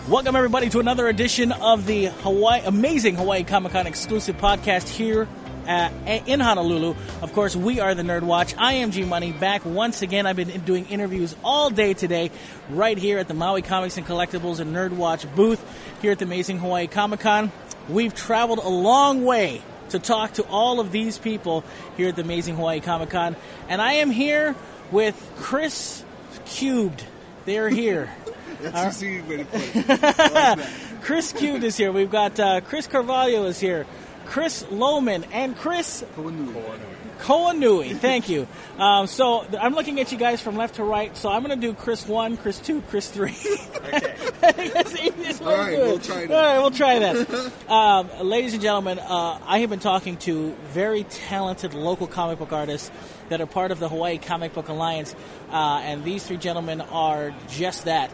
Welcome, everybody, to another edition of the amazing Hawaii Comic-Con exclusive podcast here in Honolulu. Of course, we are the Nerd Watch. I am G-Money, back once again. I've been doing interviews all day today right here at the Maui Comics and Collectibles and Nerd Watch booth here at the amazing Hawaii Comic-Con. We've traveled a long way to talk to all of these people here at the amazing Hawaii Comic-Con. And I am here with Chris Cubed. They're here. That's easy way to put it. I like that. Chris Cubed is here. We've got Chris Carvalho is here. Chris Lohman and Chris Koanui. Thank you. So I'm looking at you guys from left to right. So I'm going to do Chris 1, Chris 2, Chris 3. Okay. That's the easiest way to do it. We'll try that. All right, we'll try that. Ladies and gentlemen, I have been talking to very talented local comic book artists that are part of the Hawaii Comic Book Alliance, and these three gentlemen are just that.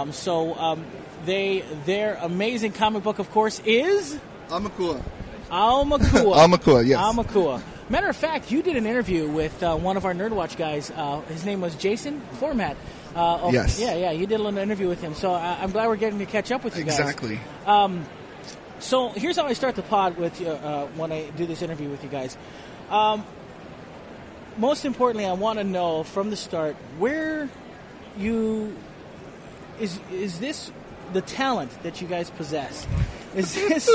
Their amazing comic book, of course, is Aumakua. Aumakua. Aumakua, yes. Aumakua. Matter of fact, you did an interview with one of our Nerd Watch guys. His name was Jason Format. Yes. Yeah, you did a little interview with him. So I'm glad we're getting to catch up with you guys. Exactly. So here's how I start the pod with you when I do this interview with you guys. Most importantly, I want to know from the start where is this the talent that you guys possess? Is this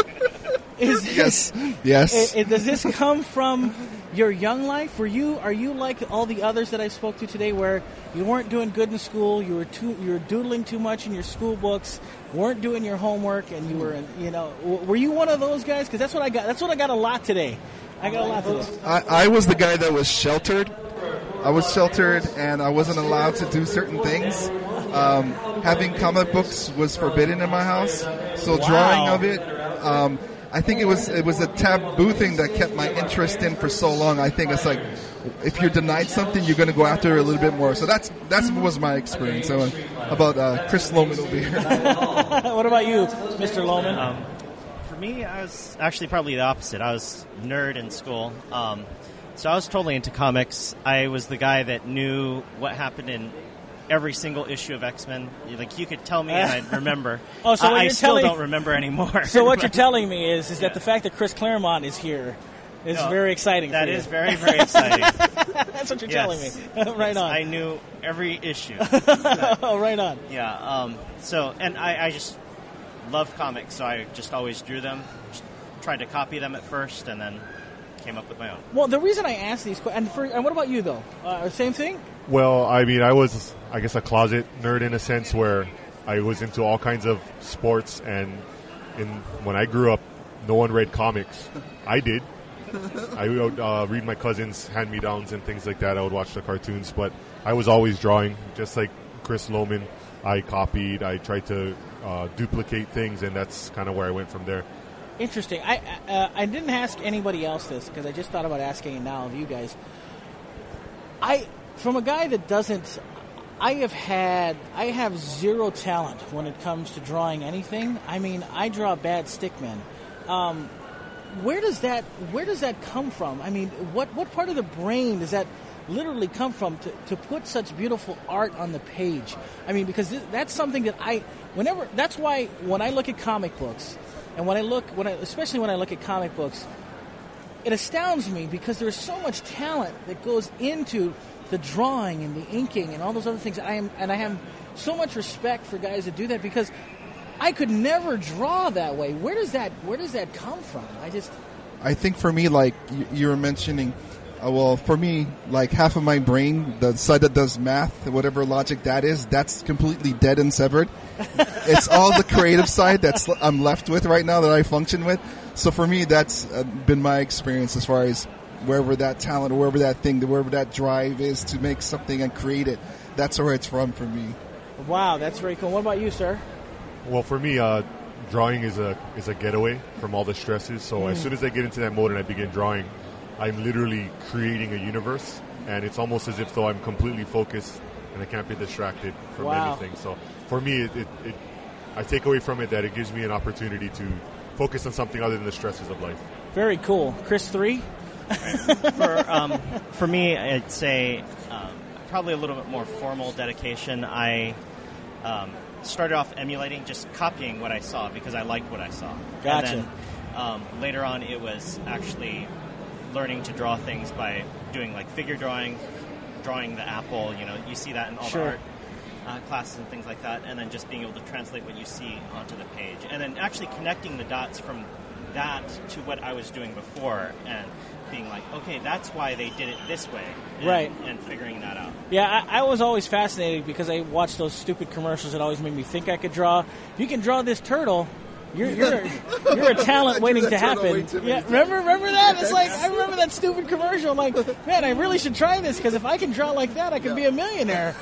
Yes. Does this come from your young life? Are you like all the others that I spoke to today, where you weren't doing good in school, you were doodling too much in your school books, weren't doing your homework, and you were were you one of those guys? Because that's what I got. That's what I got a lot today. I got a lot today. I was the guy that was sheltered. I was sheltered, and I wasn't allowed to do certain things. Having comic books was forbidden in my house, so drawing of it. I think it was a taboo thing that kept my interest in for so long. I think it's like, if you're denied something, you're going to go after it a little bit more. So that was my experience. So about Chris Lohman over here. What about you, Mr. Lohman? For me, I was actually probably the opposite. I was a nerd in school. So I was totally into comics. I was the guy that knew what happened in every single issue of X-Men. Like, you could tell me and I'd remember. I still don't remember anymore. So what you're telling me is that the fact that Chris Claremont is here is very exciting for you. That is very, very exciting. That's what you're telling me. Right on. I knew every issue. Oh, right on. Yeah. And I just love comics, so I just always drew them. Just tried to copy them at first, and then came up with my own. Well, the reason I asked these questions, and what about you, though? Same thing? Well, I mean, I was, I guess, a closet nerd in a sense, where I was into all kinds of sports, and when I grew up, no one read comics. I did. I would read my cousins' hand-me-downs and things like that. I would watch the cartoons, but I was always drawing, just like Chris Lohman. I copied, I tried to duplicate things, and that's kind of where I went from there. Interesting. I didn't ask anybody else this, because I just thought about asking it now of you guys. From a guy that doesn't, I have zero talent when it comes to drawing anything. I mean, I draw bad stickmen. Where does that come from? I mean, what part of the brain does that literally come from to put such beautiful art on the page? I mean, because that's something that that's why when I look at comic books, and especially when I look at comic books, it astounds me, because there's so much talent that goes into the drawing and the inking and all those other things. I have so much respect for guys that do that, because I could never draw that way. Where does that come from? I think for me, like you were mentioning, for me, like half of my brain, the side that does math, whatever logic that is, that's completely dead and severed. It's all the creative side I'm left with right now, that I function with. So for me, that's been my experience as far as wherever that talent, or wherever that drive is to make something and create it. That's where it's from for me. Wow, that's very cool. What about you, sir? Well, for me, drawing is a getaway from all the stresses. So as soon as I get into that mode and I begin drawing, I'm literally creating a universe, and it's almost as if though I'm completely focused and I can't be distracted from anything. So for me, I take away from it that it gives me an opportunity to focus on something other than the stresses of life. Very cool. Chris 3? For me, I'd say probably a little bit more formal dedication. I started off emulating, just copying what I saw because I liked what I saw. Gotcha. And then later on, it was actually learning to draw things by doing like figure drawing the apple. You see that in all Sure. the art classes and things like that, and then just being able to translate what you see onto the page, and then actually connecting the dots from that to what I was doing before, and being like, okay, that's why they did it this way, Right. and figuring that out. Yeah, I was always fascinated because I watched those stupid commercials that always made me think I could draw. If you can draw this turtle, you're a talent waiting to happen. Yeah, remember that? It's like I remember that stupid commercial. I'm like, man, I really should try this because if I can draw like that, I can be a millionaire.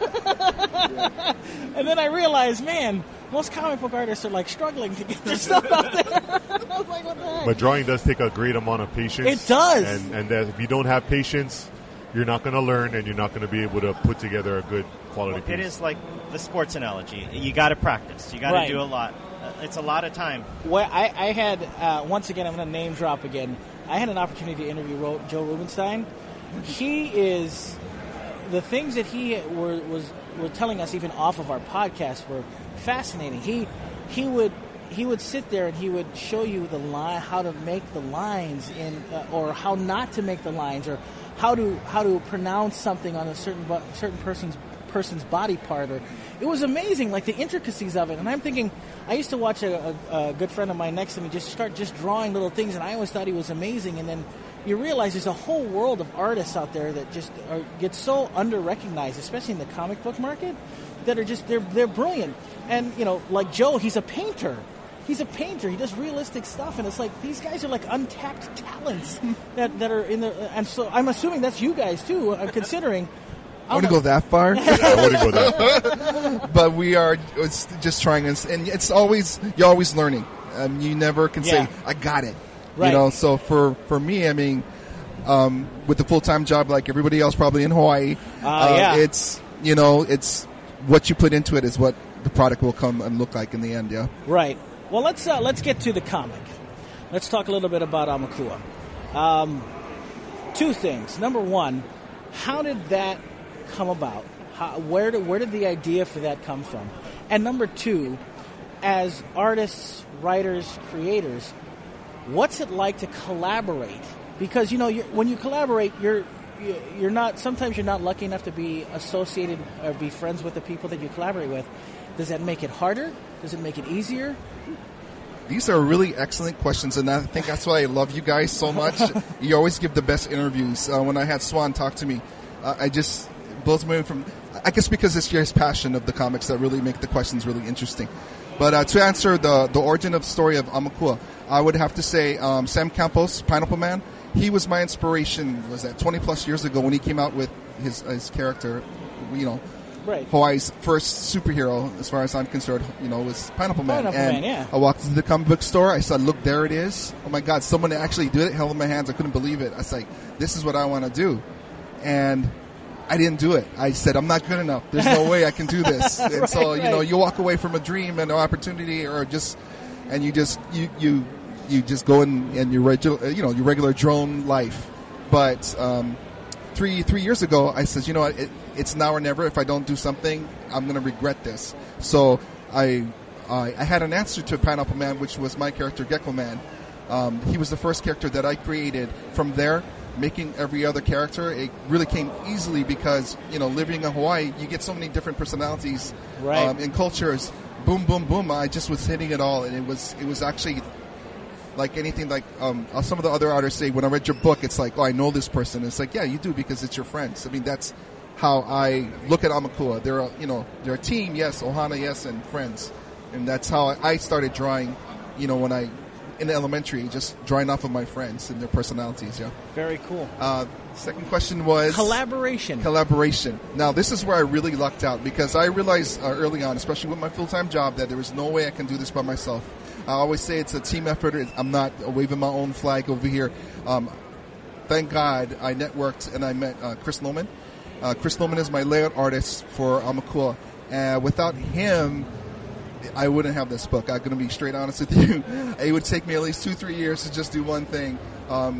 And then I realized, man, most comic book artists are like struggling to get their stuff out there. I was like, what the heck? But drawing does take a great amount of patience. It does. And that if you don't have patience, you're not going to learn, and you're not going to be able to put together a good quality piece. It is like the sports analogy. You got to practice. You got to Right. do a lot. It's a lot of time. Well, I had, once again, I'm going to name drop again. I had an opportunity to interview Joe Rubinstein. He is, the things that he was telling us even off of our podcast were fascinating. He would sit there and he would show you the line, how to make the lines in, or how not to make the lines, or how to pronounce something on a certain person's body part. Or it was amazing, like the intricacies of it. And I'm thinking, I used to watch a good friend of mine next to me just start drawing little things, and I always thought he was amazing. And then you realize there's a whole world of artists out there that just get so under-recognized, especially in the comic book market, that are just, they're brilliant. And, like Joe, he's a painter. He's a painter. He does realistic stuff, and it's like these guys are like untapped talents that are in the. And so I'm assuming that's you guys too. I'm considering. I wouldn't go that far, I wouldn't go that far. but we are just trying, and it's always you're always learning. You never can Yeah. say I got it. Right. So for me, I mean, with the full-time job like everybody else probably in Hawaii, Yeah. it's it's what you put into it is what the product will come and look like in the end. Yeah. Right. Well, let's get to the comic. Let's talk a little bit about Amakua. Two things. Number one, how did that come about? Where did the idea for that come from? And number two, as artists, writers, creators, what's it like to collaborate? Because when you collaborate, you're not. Sometimes you're not lucky enough to be associated or be friends with the people that you collaborate with. Does that make it harder? Does it make it easier? These are really excellent questions, and I think that's why I love you guys so much. You always give the best interviews. When I had Swan talk to me, I just blows me away from. I guess because it's your passion of the comics that really make the questions really interesting. But to answer the origin of story of Amakua, I would have to say Sam Campos, Pineapple Man. He was my inspiration. Was that 20 plus years ago when he came out with his character? Right. Hawaii's first superhero, as far as I'm concerned, was Pineapple Man. Pineapple Man, yeah. I walked into the comic book store. I said, "Look, there it is! Oh my God, someone actually did it!" Held in my hands. I couldn't believe it. I was like, "This is what I want to do," and I didn't do it. I said, "I'm not good enough. There's no way I can do this." And Right, so, right. you walk away from a dream and an opportunity, or you just go in your regular drone life. But 3 years ago, I said, it's now or never. If I don't do something, I'm going to regret this. So I had an answer to Pineapple Man, which was my character, Gecko Man. He was the first character that I created. From there, making every other character, it really came easily because, living in Hawaii, you get so many different personalities Right. and cultures. Boom, boom, boom. I just was hitting it all, and it was actually like anything. Like some of the other artists say, when I read your book, it's like, oh, I know this person. It's like, yeah, you do, because it's your friends. I mean, that's how I look at Amakua. They're a team, yes, Ohana, yes, and friends, and that's how I started drawing. When I in elementary, just drawing off of my friends and their personalities. Yeah. Very cool. Second question was Collaboration. Now, this is where I really lucked out, because I realized early on, especially with my full-time job, that there was no way I can do this by myself. I always say it's a team effort. I'm not waving my own flag over here. Thank God I networked and I met Chris Lohman. Chris Lohman is my layout artist for Amakua. Without him, I wouldn't have this book. I'm going to be straight honest with you. It would take me at least 2-3 years to just do one thing.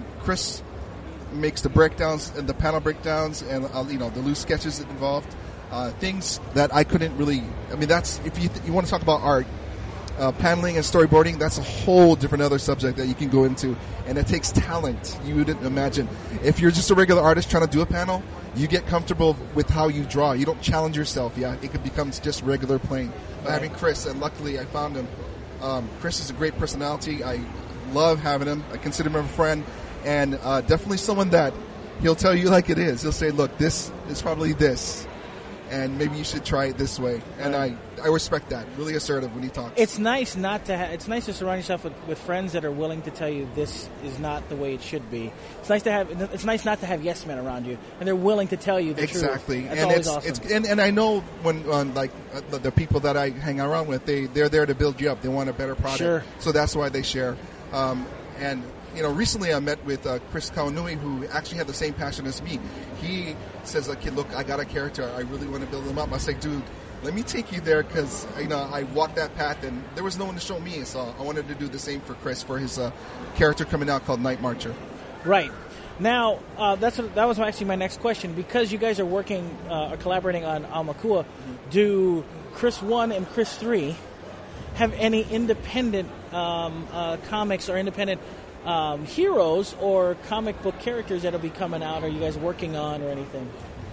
Chris makes the breakdowns and the panel breakdowns and the loose sketches involved. things that I couldn't really. I mean, that's if you want to talk about art. Paneling and storyboarding, that's a whole different other subject that you can go into, and it takes talent. You wouldn't imagine. If you're just a regular artist trying to do a panel, you get comfortable with how you draw. You don't challenge yourself. Yeah, it becomes just regular playing. But having Chris, and luckily I found him. Chris is a great personality. I love having him. I consider him a friend, and definitely someone that he'll tell you like it is. He'll say, look, this is probably this, and maybe you should try it this way. And I respect that. Really assertive when he talks. It's nice not to. It's nice to surround yourself with friends that are willing to tell you this is not the way it should be. It's nice to have. It's nice not to have yes men around you, and they're willing to tell you the truth. Exactly. That's and always awesome. And I know when the people that I hang around with, they're there to build you up. They want a better product. Sure. So that's why they share. And recently I met with Chris Kawanui, who actually had the same passion as me. He says, like, look, I got a character. I really want to build him up. I was like, dude, let me take you there, because I walked that path and there was no one to show me. So I wanted to do the same for Chris for his character coming out called Night Marcher. Right. Now, that was actually my next question. Because you guys are working or collaborating on Aumakua, do Chris 1 and Chris 3 have any independent comics or independent heroes or comic book characters that'll be coming out? Are you guys working on or anything?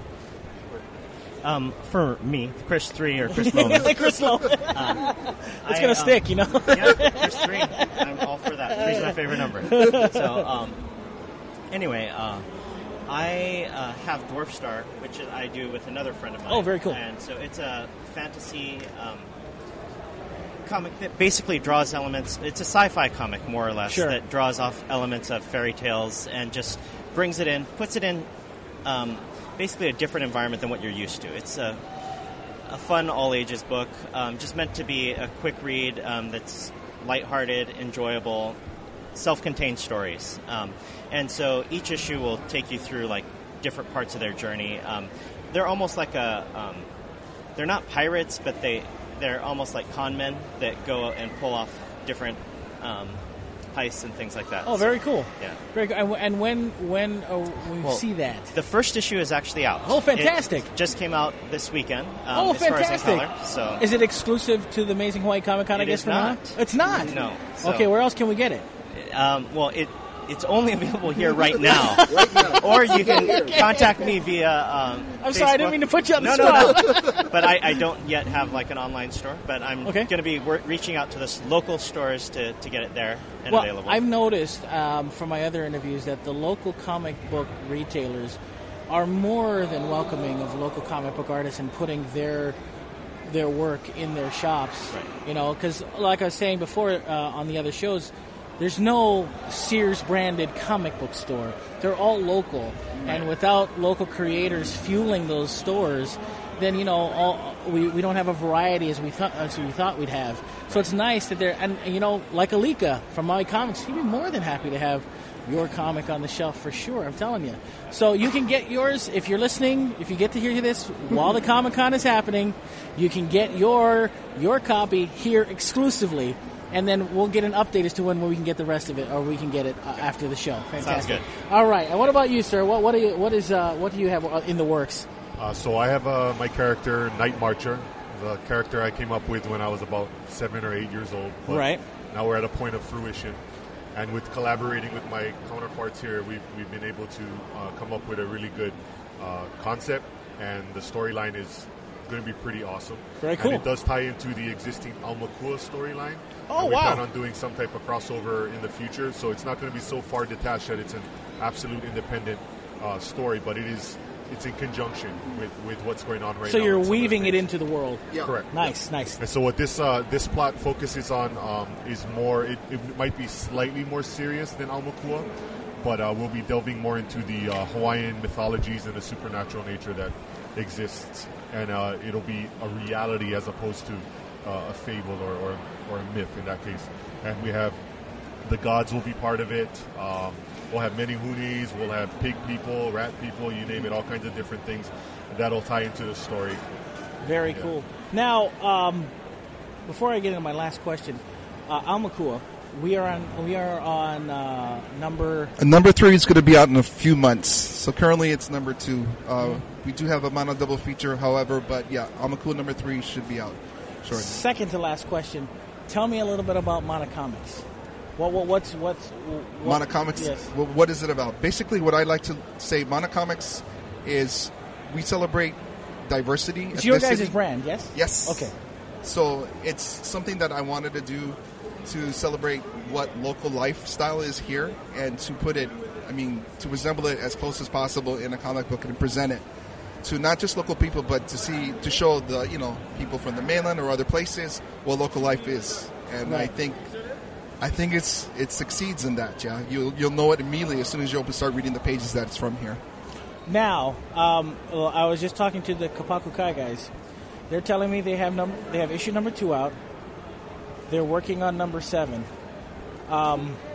For me, Chris 3 or Chris Loman. Chris Loman. It's going to stick, Yeah, Chris 3. I'm all for that. 3 is my favorite number. So, anyway, I have Dwarf Star, which I do with another friend of mine. Oh, very cool. And so it's a fantasy comic that basically draws elements. It's a sci-fi comic, more or less, Sure. that draws off elements of fairy tales and just brings it in, puts it in basically a different environment than what you're used to. It's a fun all-ages book, just meant to be a quick read that's lighthearted, enjoyable, self-contained stories. And so each issue will take you through like different parts of their journey. They're almost like they're not pirates, but they're almost like con men that go and pull off different heists and things like that. Oh, very cool. Yeah. Very cool. And when we see that? The first issue is actually out. Oh, fantastic. It just came out this weekend. Oh, as far as in fantastic. color, so Is it exclusive to the Amazing Hawaii Comic-Con, I It guess, is for now? not. It's not? No. So- Okay, where else can we get it? well, it's only available here right now. Or you can contact me via I'm sorry, I didn't Facebook. mean to put you on the No. spot. But I don't yet have like an online store. But I'm Okay. going to be reaching out to the local stores to get it there and Well, available. I've noticed from my other interviews that the local comic book retailers are more than welcoming of local comic book artists and putting their work in their shops. Right. Because like I was saying before on the other shows, there's no Sears branded comic book store. They're all local, and without local creators fueling those stores, then we don't have a variety as we thought we'd have. So it's nice that they're like Alika from Maui Comics, he'd be more than happy to have your comic on the shelf for sure. I'm telling you. So you can get yours if you're listening. If you get to hear this while the Comic-Con is happening, you can get your copy here exclusively. And then we'll get an update as to when we can get the rest of it, or we can get it after the show. Fantastic. Sounds good. All right. And what about you, sir? What do you have in the works? So I have my character, Night Marcher, the character I came up with when I was about 7 or 8 years old. But Right. now we're at a point of fruition. And with collaborating with my counterparts here, we've been able to come up with a really good concept, and the storyline is going to be pretty awesome. Very cool. And it does tie into the existing Aumakua storyline. Oh, and we wow. plan on doing some type of crossover in the future, so it's not going to be so far detached that it's an absolute independent story, but it's in conjunction with what's going on right So now. you're and some of the weaving it things. into the world. Yeah. Correct. Nice. And so what this plot focuses on is more. It might be slightly more serious than Aumakua, but we'll be delving more into the Hawaiian mythologies and the supernatural nature that exists, and it'll be a reality as opposed to a fable or a myth in that case. And we have the gods will be part of it. We'll have many hunis. We'll have pig people, rat people, you name it, all kinds of different things that'll tie into the story. Very cool. Now, before I get into my last question, Aumakua, We are on number. Number 3 is going to be out in a few months. So currently it's number 2. We do have a mono double feature, however, but yeah, Amakua number 3 should be out shortly. Second to last question. Tell me a little bit about Monocomics. What's Monocomics? Yes. What is it about? Basically, what I like to say, Monocomics is we celebrate diversity. It's your ethnicity. guys' brand, yes? Yes. Okay. So it's something that I wanted to do to celebrate what local lifestyle is here and to put it, to resemble it as close as possible in a comic book and present it to not just local people, but to show the, people from the mainland or other places what local life is. And right. I think it succeeds in that, yeah. You'll know it immediately as soon as you start reading the pages that it's from here. Now, I was just talking to the Kapaku Kai guys. They're telling me they have issue number 2 out. They're working on number 7. How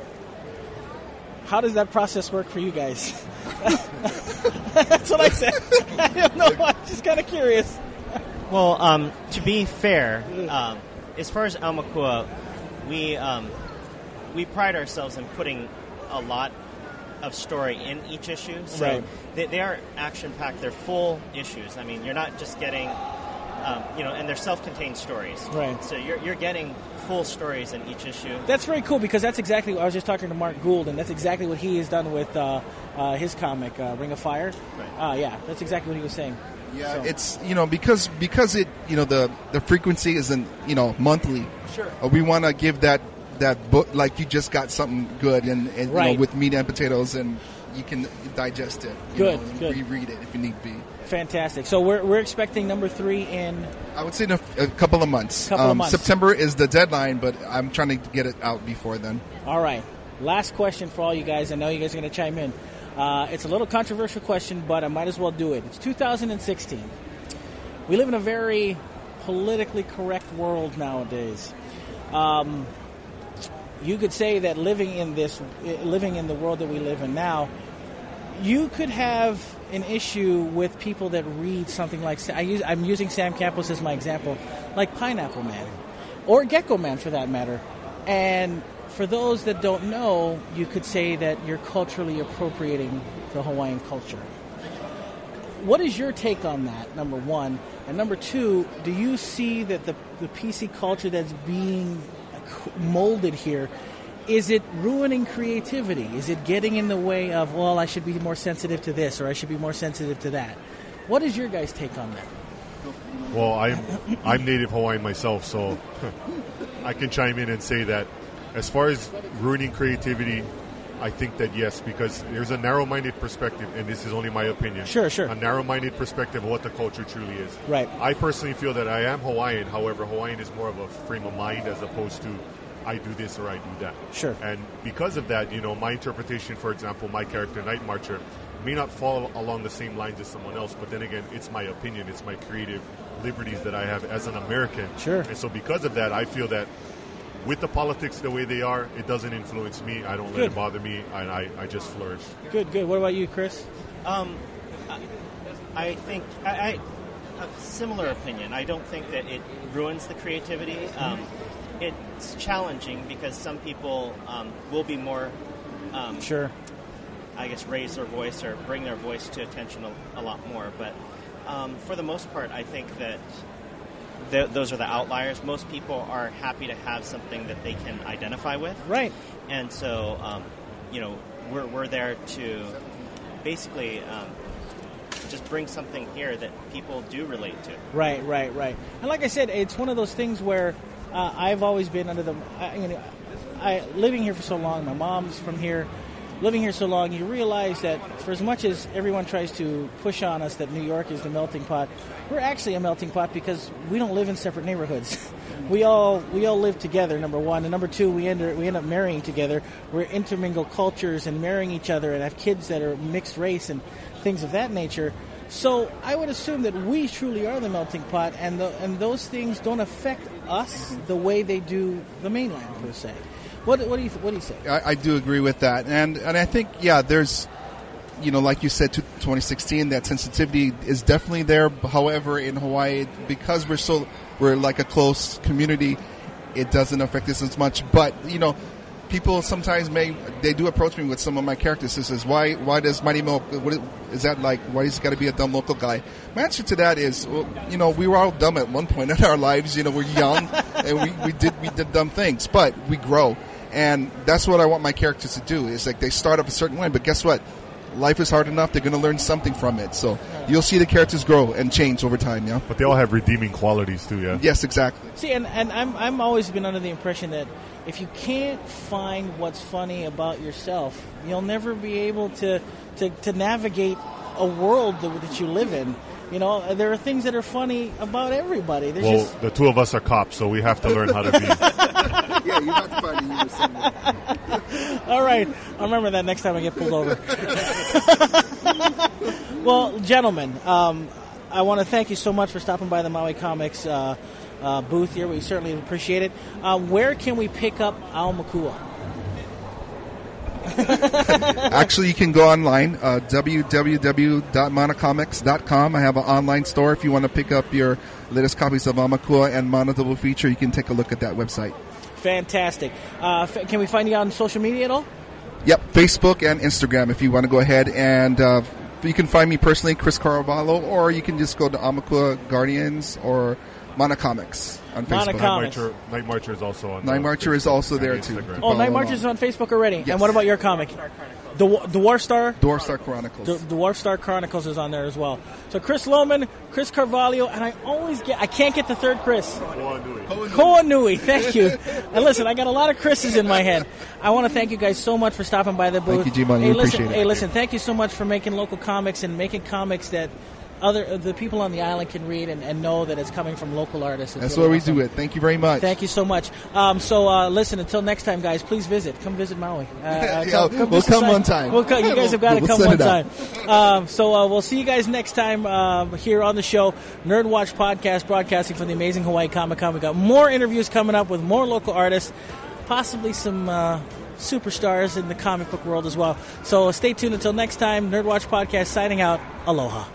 does that process work for you guys? That's what I said. I don't know. I'm just kind of curious. Well, to be fair, as far as Amakua, we pride ourselves in putting a lot of story in each issue. So right. they are action-packed. They're full issues. You're not just getting, and they're self-contained stories. Right. So you're getting full stories in each issue. That's very cool because that's exactly. I was just talking to Mark Gould, and that's exactly what he has done with his comic Ring of Fire. Right. Yeah, that's exactly what he was saying. Yeah, so. It's because it the frequency isn't monthly. Sure. We want to give that book like you just got something good and right. With meat and potatoes and you can digest it. Good. Reread it if you need be. Fantastic. So we're expecting number 3 in. I would say in a couple of months. September is the deadline, but I'm trying to get it out before then. All right. Last question for all you guys. I know you guys are going to chime in. It's a little controversial question, but I might as well do it. It's 2016. We live in a very politically correct world nowadays. You could say that living in the world that we live in now, you could have an issue with people that read something like I'm using Sam Campos as my example, like Pineapple Man or Gecko Man for that matter. And for those that don't know, you could say that you're culturally appropriating the Hawaiian culture. What is your take on that, number 1? And number 2, do you see that the PC culture that's being molded here, is it ruining creativity? Is it getting in the way of, well, I should be more sensitive to this or I should be more sensitive to that? What is your guys' take on that? Well, I'm Native Hawaiian myself, so I can chime in and say that as far as ruining creativity, I think that yes, because there's a narrow-minded perspective, and this is only my opinion. Sure. A narrow-minded perspective of what the culture truly is. Right. I personally feel that I am Hawaiian. However, Hawaiian is more of a frame of mind as opposed to I do this or I do that. Sure. And because of that, my interpretation, for example, my character, Night Marcher, may not fall along the same lines as someone else, but then again, it's my opinion. It's my creative liberties that I have as an American. Sure. And so because of that, I feel that with the politics the way they are, it doesn't influence me. I don't let Good. it bother me. I just flourish. Good. What about you, Chris? I think I a similar opinion. I don't think that it ruins the creativity. It's challenging because some people will be more, Sure. I guess, raise their voice or bring their voice to attention a lot more. But for the most part, I think that those are the outliers. Most people are happy to have something that they can identify with. Right. And so, we're there to basically just bring something here that people do relate to. Right. And like I said, it's one of those things where I've always been under the... living here for so long, my mom's from here, living here so long, you realize that for as much as everyone tries to push on us that New York is the melting pot, we're actually a melting pot because we don't live in separate neighborhoods. We all live together, number 1. And number 2, we end up marrying together. We're intermingle cultures and marrying each other and have kids that are mixed race and things of that nature. So I would assume that we truly are the melting pot, and those things don't affect us the way they do the mainland, per se. What do you say? I do agree with that, and I think there's, like you said, 2016, that sensitivity is definitely there. However, in Hawaii, because we're like a close community, it doesn't affect us as much. But people sometimes they do approach me with some of my characters. This is why does Mighty Milk? Is that like? Why is it got to be a dumb local guy? My answer to that is, well, we were all dumb at one point in our lives. We're young and we did dumb things, but we grow, and that's what I want my characters to do. Is like they start off a certain way, but guess what? Life is hard enough. They're going to learn something from it. So you'll see the characters grow and change over time. Yeah. But they all have redeeming qualities too. Yeah. Yes, exactly. See, and I'm always been under the impression that if you can't find what's funny about yourself, you'll never be able to navigate a world that you live in. There are things that are funny about everybody. The two of us are cops, so we have to learn how to be. Yeah, you have to find a humor somewhere. All right. I'll remember that next time I get pulled over. Well, gentlemen, I want to thank you so much for stopping by the Maui Comics booth here. We certainly appreciate it. Where can we pick up Aumakua? Actually, you can go online, www.monocomics.com. I have an online store. If you want to pick up your latest copies of Aumakua and Mono Double Feature, you can take a look at that website. Fantastic. Can we find you on social media at all? Yep, Facebook and Instagram if you want to go ahead. And you can find me personally, Chris Carvalho, or you can just go to Aumakua Guardians or Monocomics on Facebook. Night Marcher is also on Night Marcher is also there, too. Oh, Night Marcher is on Facebook already? Yes. And what about your comic? Dwarf Star? Dwarf Star Chronicles. Dwarf Star Chronicles is on there as well. So Chris Lohman, Chris Carvalho, and I can't get the third Chris. Koanui, thank you. And listen, I got a lot of Chris's in my head. I want to thank you guys so much for stopping by the booth. Thank you, G-Money. Appreciate it. Hey, listen, thank you so much for making local comics and making comics that the people on the island can read and know that it's coming from local artists. That's why we do it. Thank you very much. Thank you so much. Listen, until next time, guys, please come visit Maui. We'll come one time. You guys have got to come one time. We'll see you guys next time here on the show, Nerd Watch Podcast, broadcasting from the amazing Hawaii Comic-Con. We got more interviews coming up with more local artists, possibly some superstars in the comic book world as well. So stay tuned until next time. Nerd Watch Podcast signing out. Aloha.